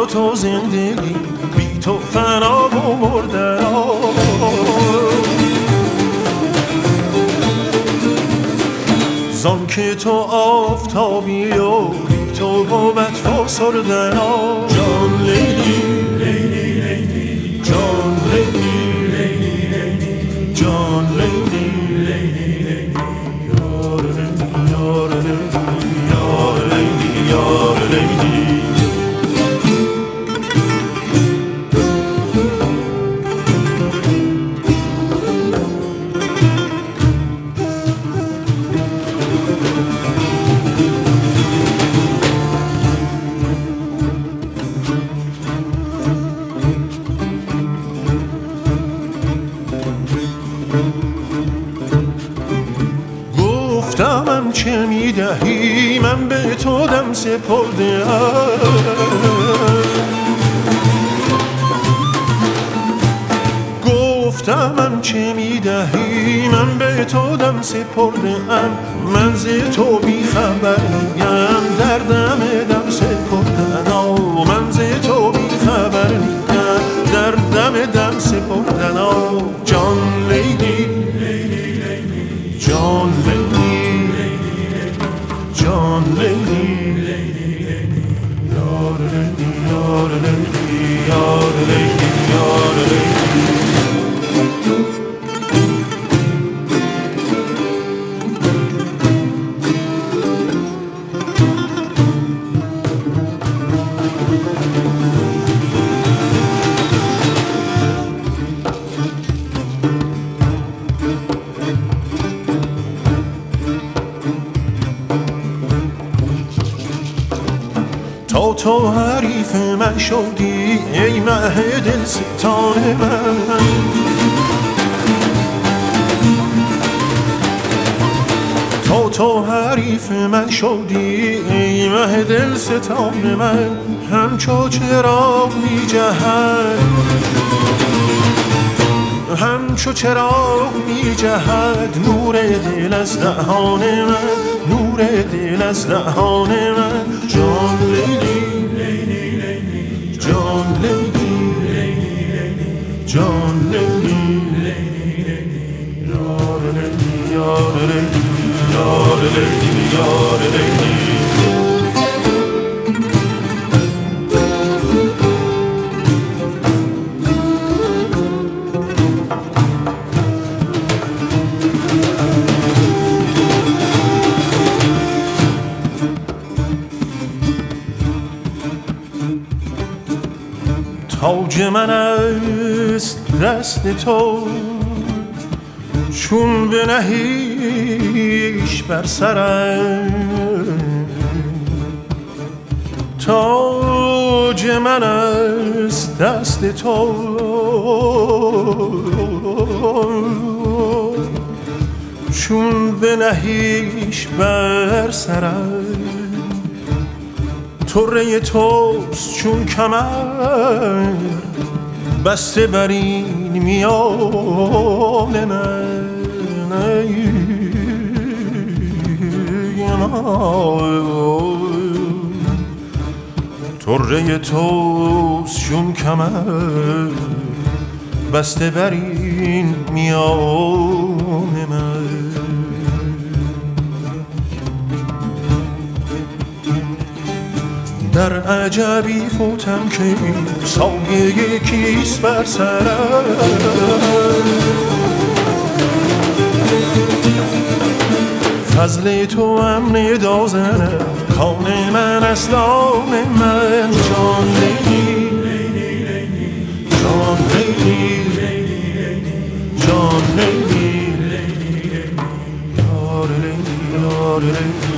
با تو زندگی، بی تو فنا و مردن. زان که تو آفتابی و بی تو بود فسردن. جان لیلی لیلی لیلی، جان لیلی لیلی لیلی، جان لیلی لیلی لیلی، یار لیلی یار لیلی یار لیلی یار لیلی. گفتم چه میدهی من به تو دم سپرده ام، گفتم چه میدهی من به تو دم سپرده ام، من ز تو بی خبریم در دم دم سپردن. من ز تو بی خبریم در دم دم سپردن. جان لیلی جان لیلی جان لیلی یار لیلی یار لیلی یار لیلی یار لیلی. تا تو حریف من شدی ای مه دل ستان من، تا تو حریف من شدی ای مه دل ستان من، همچو چراغ می جهد همچو چراغ می جهد نور دل از دهان من، نور دل از دهان من. جان لیلی لیلی جان لیلی جان لیلی یار لیلی یار لیلی یار لیلی یار لیلی. تاج من است دست تو چون بنهیش بر سرم، تاج من است دست تو چون بنهیش بر سرم، طره توست چون کمر بسته بر این میان من. طره توست چون کمر بسته بر این میان من. در عجبی فوتم که سایه کیست بر سرم، فضل تو امن دازنه کان من است آن من. جان لیلی جان لیلی جان لیلی یار لیلی یار لیلی